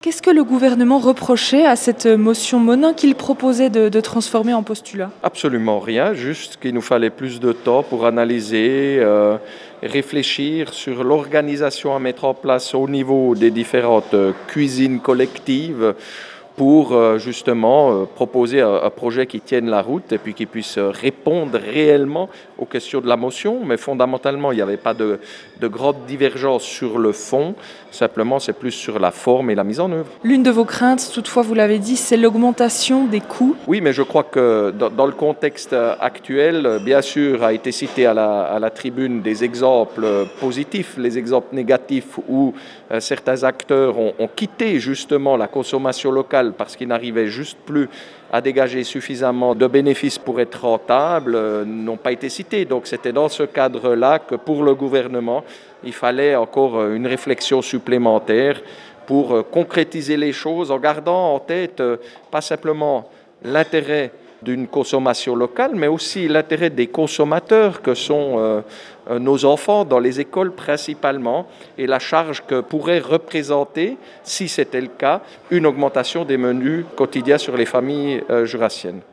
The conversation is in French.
Qu'est-ce que le gouvernement reprochait à cette motion Monin qu'il proposait de transformer en postulat? Absolument rien, juste qu'il nous fallait plus de temps pour analyser, réfléchir sur l'organisation à mettre en place au niveau des différentes cuisines collectives pour justement proposer un projet qui tienne la route et puis qui puisse répondre réellement aux questions de la motion. Mais fondamentalement, il n'y avait pas de grande divergence sur le fond, simplement c'est plus sur la forme et la mise en œuvre. L'une de vos craintes, toutefois, vous l'avez dit, c'est l'augmentation des coûts. Oui, mais je crois que dans le contexte actuel, bien sûr, a été cité à la tribune des exemples positifs, les exemples négatifs où certains acteurs ont quitté justement la consommation locale parce qu'ils n'arrivaient juste plus à dégager suffisamment de bénéfices pour être rentables, n'ont pas été cités. Donc c'était dans ce cadre-là que pour le gouvernement, il fallait encore une réflexion supplémentaire pour concrétiser les choses en gardant en tête pas simplement l'intérêt d'une consommation locale, mais aussi l'intérêt des consommateurs que sont nos enfants dans les écoles principalement et la charge que pourrait représenter, si c'était le cas, une augmentation des menus quotidiens sur les familles jurassiennes.